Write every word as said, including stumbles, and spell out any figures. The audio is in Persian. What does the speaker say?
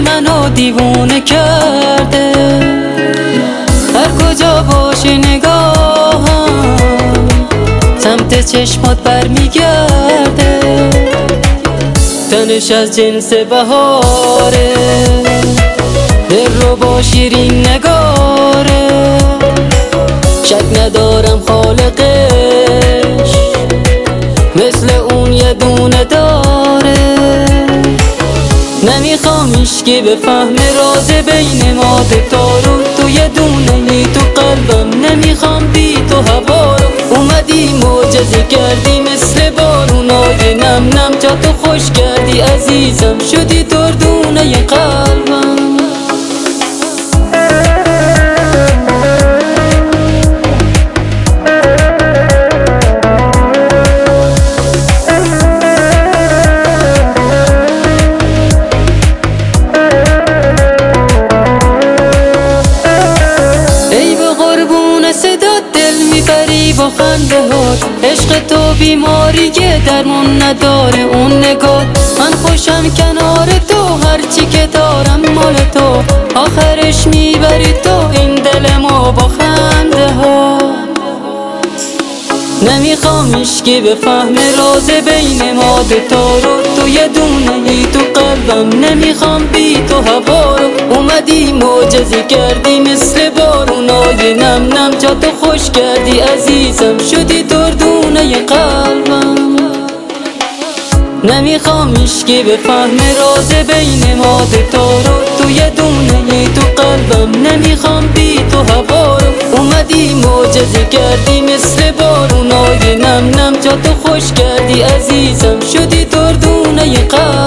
منو دیوونه کرده. هر کجا باشه نگاهم سمت چشمات برمیگرده. تنش از جنس بهاره، دل رو با شیرین نگاره. شک ندارم خالقش مثل اون یه دونه داره. نمیخوام هیچکی بفهم راز بین ما دوتا رو. تو یه دونه ای تو قلبم، نمیخوام بی تو هوا رو. اومدی معجزه کردی مثل بارونای نم نم. جا تو خوش کردی عزیزم، شدی دردونه ی قلبم. با خنده هات عشق تو بیماریه درمون نداره اون نگاه. من خوشم کنار تو، هرچی که دارم مال تو. آخرش میبری تو این دل ما با خنده ها. نمیخوام هیچکی بفهم راز بین ما دوتا رو. تو یه دونه ای تو قلبم، نمیخوام بی تو هوا رو. اومدی معجزه کردی مثل بارونای نم نم. جا تو خوش کردی عزیزم، شدی دردونه ی قلبم. نمیخوام هیچکی بفهم راز بین ما دوتا رو. تو یه دونه ای تو قلبم، نمیخوام بی تو هوا رو. اومدی معجزه کردی مثل بارونای نم نم. جا تو خوش کردی عزیزم، شدی دردونه ی قلبم.